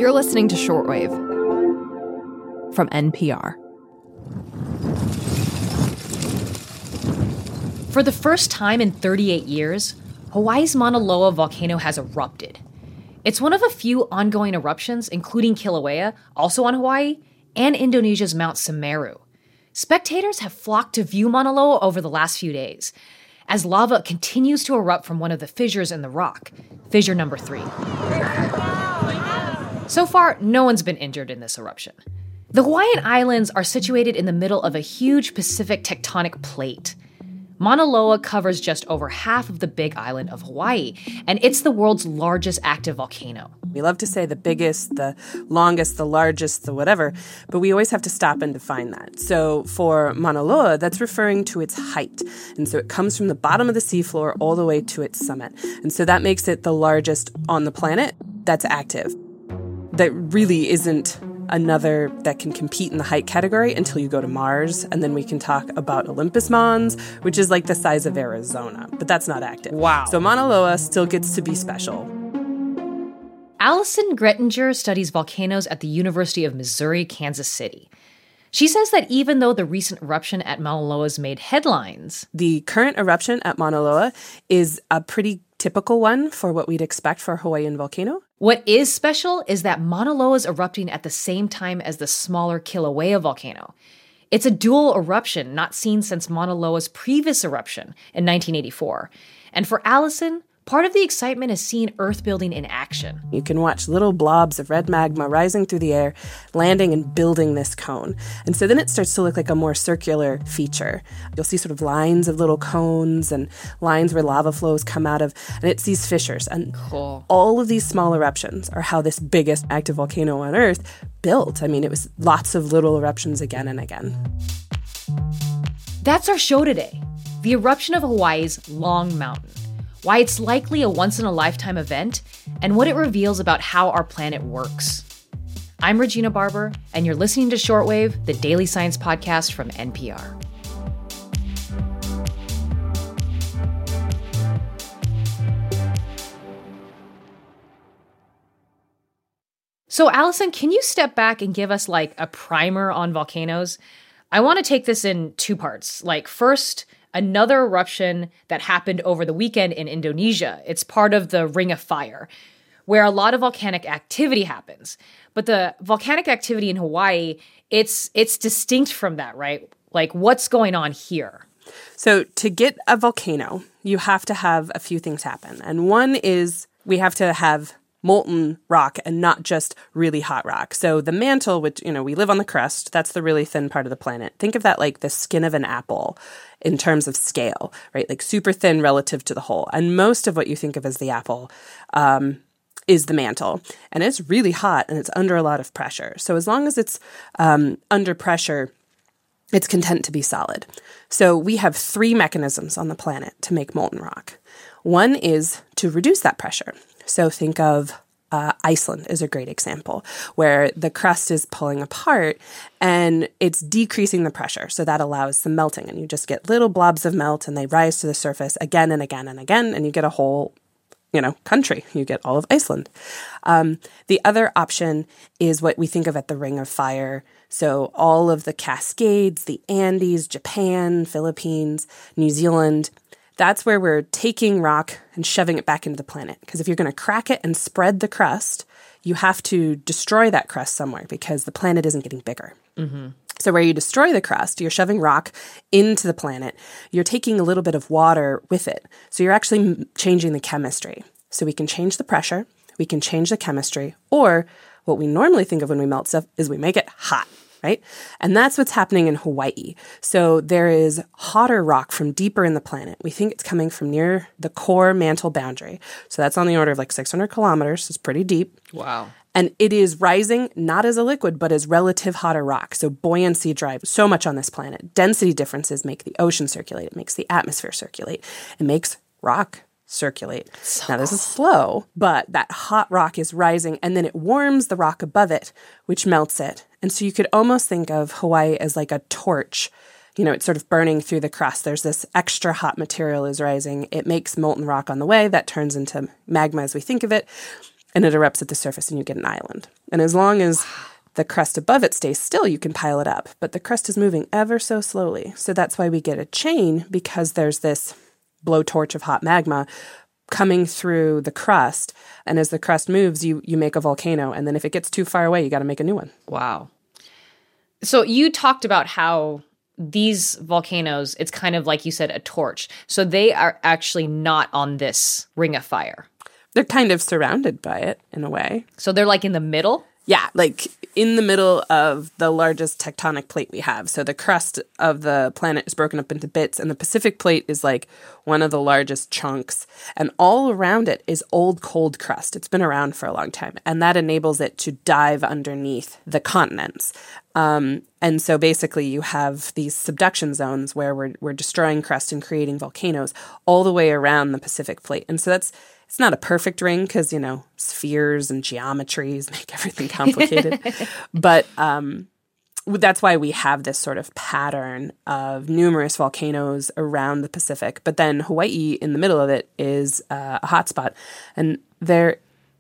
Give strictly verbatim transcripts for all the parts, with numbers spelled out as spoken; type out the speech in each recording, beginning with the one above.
You're listening to Shortwave from N P R. For the first time in thirty-eight years, Hawaii's Mauna Loa volcano has erupted. It's one of a few ongoing eruptions, including Kilauea, also on Hawaii, and Indonesia's Mount Semeru. Spectators have flocked to view Mauna Loa over the last few days, as lava continues to erupt from one of the fissures in the rock, fissure number three. So far, no one's been injured in this eruption. The Hawaiian Islands are situated in the middle of a huge Pacific tectonic plate. Mauna Loa covers just over half of the big island of Hawaii, and it's the world's largest active volcano. We love to say the biggest, the longest, the largest, the whatever, but we always have to stop and define that. So for Mauna Loa, that's referring to its height. And so it comes from the bottom of the seafloor all the way to its summit. And so that makes it the largest on the planet that's active. That really isn't another that can compete in the height category until you go to Mars, and then we can talk about Olympus Mons, which is like the size of Arizona, but that's not active. Wow. So Mauna Loa still gets to be special. Allison Grettinger studies volcanoes at the University of Missouri, Kansas City. She says that even though the recent eruption at Mauna Loa's made headlines, the current eruption at Mauna Loa is a pretty typical one for what we'd expect for a Hawaiian volcano. What is special is that Mauna Loa is erupting at the same time as the smaller Kilauea volcano. It's a dual eruption not seen since Mauna Loa's previous eruption in nineteen eighty-four. And for Allison, part of the excitement is seeing Earth building in action. You can watch little blobs of red magma rising through the air, landing and building this cone. And so then it starts to look like a more circular feature. You'll see sort of lines of little cones and lines where lava flows come out of, and it's these fissures. And cool. All of these small eruptions are how this biggest active volcano on Earth built. I mean, it was lots of little eruptions again and again. That's our show today. The eruption of Hawaii's Long Mountain. Why it's likely a once-in-a-lifetime event, and what it reveals about how our planet works. I'm Regina Barber, and you're listening to Shortwave, the daily science podcast from N P R. So, Allison, can you step back and give us, like, a primer on volcanoes? I want to take this in two parts. Like, first, another eruption that happened over the weekend in Indonesia. It's part of the Ring of Fire, where a lot of volcanic activity happens. But the volcanic activity in Hawaii, it's it's distinct from that, right? Like, what's going on here? So to get a volcano, you have to have a few things happen. And one is we have to have molten rock and not just really hot rock. So the mantle, which, you know, we live on the crust, that's the really thin part of the planet. Think of that like the skin of an apple in terms of scale, right? Like super thin relative to the whole. And most of what you think of as the apple um, is the mantle. And it's really hot and it's under a lot of pressure. So as long as it's um, under pressure, it's content to be solid. So we have three mechanisms on the planet to make molten rock. One is to reduce that pressure. So think of uh, Iceland is a great example, where the crust is pulling apart and it's decreasing the pressure. So that allows some melting, and you just get little blobs of melt and they rise to the surface again and again and again, and you get a whole, you know, country. You get all of Iceland. Um, the other option is what we think of at the Ring of Fire. So all of the Cascades, the Andes, Japan, Philippines, New Zealand. That's where we're taking rock and shoving it back into the planet. Because if you're going to crack it and spread the crust, you have to destroy that crust somewhere because the planet isn't getting bigger. Mm-hmm. So where you destroy the crust, you're shoving rock into the planet. You're taking a little bit of water with it. So you're actually changing the chemistry. So we can change the pressure, we can change the chemistry, or what we normally think of when we melt stuff is we make it hot. Right? And that's what's happening in Hawaii. So there is hotter rock from deeper in the planet. We think it's coming from near the core mantle boundary. So that's on the order of like six hundred kilometers. So it's pretty deep. Wow. And it is rising not as a liquid, but as relative hotter rock. So buoyancy drives so much on this planet. Density differences make the ocean circulate. It makes the atmosphere circulate. It makes rock circulate. So now, this cool. is slow, but that hot rock is rising, and then it warms the rock above it, which melts it. And so you could almost think of Hawaii as like a torch. You know, it's sort of burning through the crust. There's this extra hot material is rising. It makes molten rock on the way that turns into magma as we think of it. and it erupts at the surface and you get an island. And as long as the crust above it stays still, you can pile it up. But the crust is moving ever so slowly. So that's why we get a chain, because there's this blowtorch of hot magma coming through the crust. And as the crust moves, you you make a volcano. And then if it gets too far away, you got to make a new one. Wow. So you talked about how these volcanoes, it's kind of like you said, a torch. So they are actually not on this ring of fire. They're kind of surrounded by it in a way. So they're like in the middle? Yeah, like in the middle of the largest tectonic plate we have. So the crust of the planet is broken up into bits, and the Pacific plate is like one of the largest chunks. And all around it is old cold crust. It's been around for a long time, and that enables it to dive underneath the continents. Um, and so basically you have these subduction zones where we're, we're destroying crust and creating volcanoes all the way around the Pacific plate. And so that's It's not a perfect ring because, you know, spheres and geometries make everything complicated. But um, that's why we have this sort of pattern of numerous volcanoes around the Pacific. But then Hawaii, in the middle of it, is uh, a hotspot. And there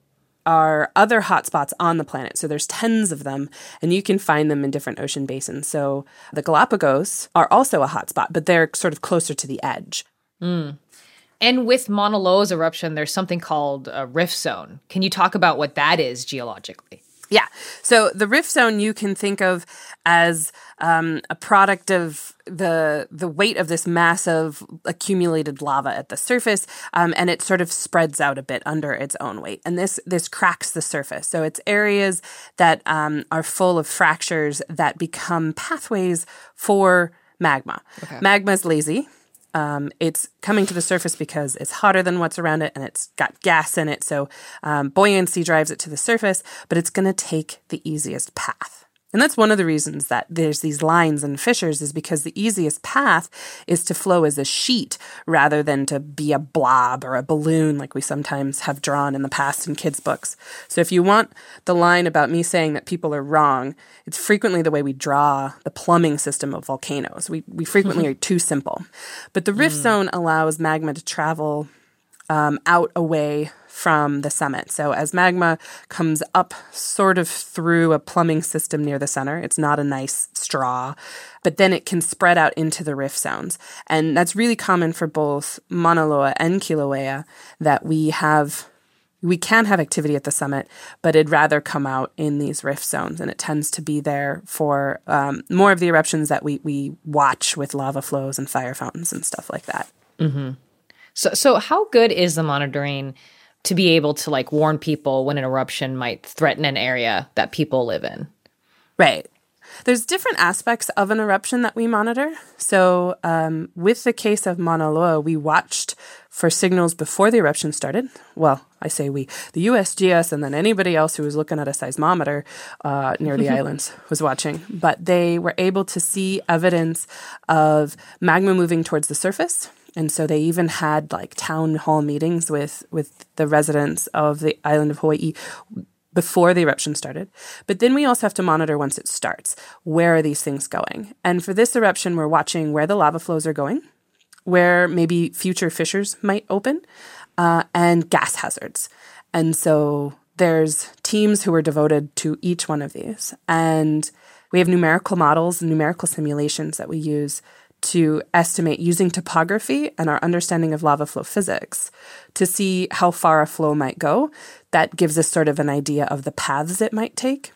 are other hotspots on the planet. So there's tens of them, and you can find them in different ocean basins. So the Galapagos are also a hotspot, but they're sort of closer to the edge. Mm. And with Mauna Loa's eruption, there's something called a rift zone. Can you talk about what that is geologically? Yeah. So the rift zone you can think of as um, a product of the the weight of this massive accumulated lava at the surface, um, and it sort of spreads out a bit under its own weight. And this this cracks the surface. So it's areas that um, are full of fractures that become pathways for magma. Okay. Magma's lazy. Um, it's coming to the surface because it's hotter than what's around it and it's got gas in it. So um, buoyancy drives it to the surface, but it's going to take the easiest path. And that's one of the reasons that there's these lines and fissures is because the easiest path is to flow as a sheet rather than to be a blob or a balloon like we sometimes have drawn in the past in kids' books. So if you want the line about me saying that people are wrong, it's frequently the way we draw the plumbing system of volcanoes. We, we frequently are too simple. But the rift mm. zone allows magma to travel um, out away from the summit. So as magma comes up sort of through a plumbing system near the center, it's not a nice straw, but then it can spread out into the rift zones. And that's really common for both Mauna Loa and Kilauea, that we have, we can have activity at the summit, but it'd rather come out in these rift zones. And it tends to be there for um, more of the eruptions that we, we watch with lava flows and fire fountains and stuff like that. Mm-hmm. So, so how good is the monitoring to be able to like warn people when an eruption might threaten an area that people live in? Right. There's different aspects of an eruption that we monitor. So um, with the case of Mauna Loa, we watched for signals before the eruption started. Well, I say we, the U S G S and then anybody else who was looking at a seismometer uh, near the islands was watching. But they were able to see evidence of magma moving towards the surface. And so they even had like town hall meetings with, with the residents of the island of Hawaii before the eruption started. But then we also have to monitor once it starts. Where are these things going? And for this eruption, we're watching where the lava flows are going, where maybe future fissures might open, uh, and gas hazards. And so there's teams who are devoted to each one of these. And we have numerical models and numerical simulations that we use to estimate using topography and our understanding of lava flow physics to see how far a flow might go. That gives us sort of an idea of the paths it might take.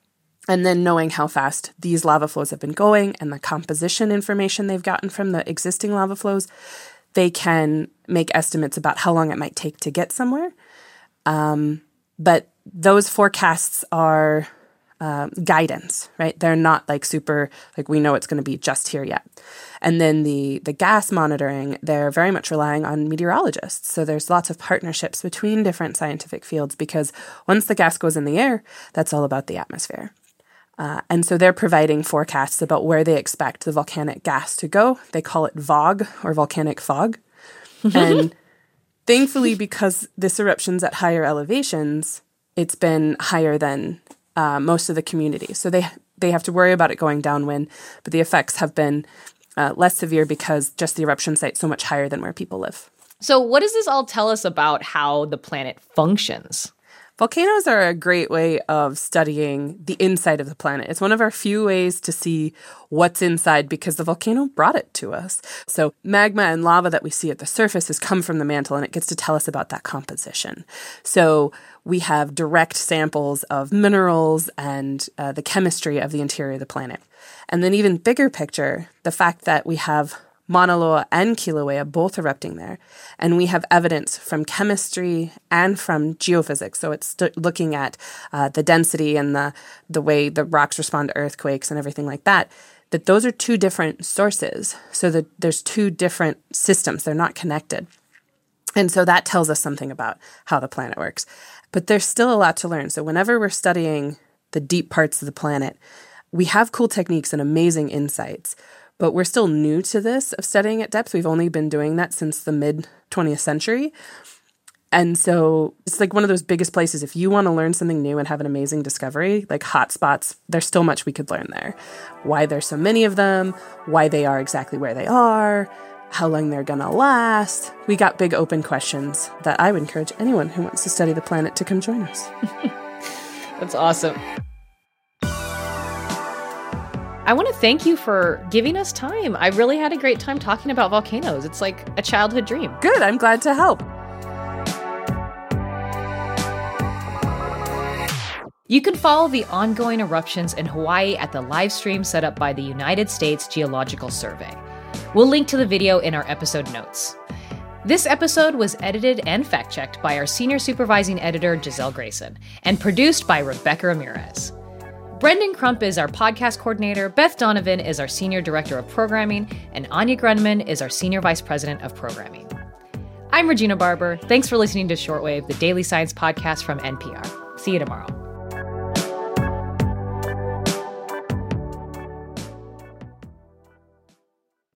And then knowing how fast these lava flows have been going and the composition information they've gotten from the existing lava flows, they can make estimates about how long it might take to get somewhere. Um, but those forecasts are uh, guidance, right? They're not like super, like we know it's going to be just here yet. And then the the gas monitoring, they're very much relying on meteorologists. So there's lots of partnerships between different scientific fields because once the gas goes in the air, that's all about the atmosphere. Uh, and so they're providing forecasts about where they expect the volcanic gas to go. They call it VOG, or volcanic fog. And thankfully, because this eruption's at higher elevations, it's been higher than uh, most of the community. So they they have to worry about it going downwind, but the effects have been uh, less severe because just the eruption site's so much higher than where people live. So what does this all tell us about how the planet functions? Volcanoes are a great way of studying the inside of the planet. It's one of our few ways to see what's inside because the volcano brought it to us. So magma and lava that we see at the surface has come from the mantle, and it gets to tell us about that composition. So we have direct samples of minerals and uh, the chemistry of the interior of the planet. And then even bigger picture, the fact that we have Mauna Loa and Kilauea both erupting there. And we have evidence from chemistry and from geophysics. So it's st- looking at uh, the density and the, the way the rocks respond to earthquakes and everything like that, that those are two different sources. So that there's two different systems. They're not connected. And so that tells us something about how the planet works. But there's still a lot to learn. So whenever we're studying the deep parts of the planet, we have cool techniques and amazing insights. But we're still new to this of studying at depth. We've only been doing that since the mid-twentieth century. And so it's like one of those biggest places. If you want to learn something new and have an amazing discovery, like hotspots, there's still much we could learn there. Why there's so many of them, why they are exactly where they are, how long they're going to last. We got big open questions that I would encourage anyone who wants to study the planet to come join us. That's awesome. I want to thank you for giving us time. I really had a great time talking about volcanoes. It's like a childhood dream. Good. I'm glad to help. You can follow the ongoing eruptions in Hawaii at the live stream set up by the United States Geological Survey. We'll link to the video in our episode notes. This episode was edited and fact-checked by our senior supervising editor, Giselle Grayson, and produced by Rebecca Ramirez. Brendan Crump is our podcast coordinator, Beth Donovan is our senior director of programming, and Anya Grunman is our senior vice president of programming. I'm Regina Barber. Thanks for listening to Shortwave, the daily science podcast from N P R. See you tomorrow.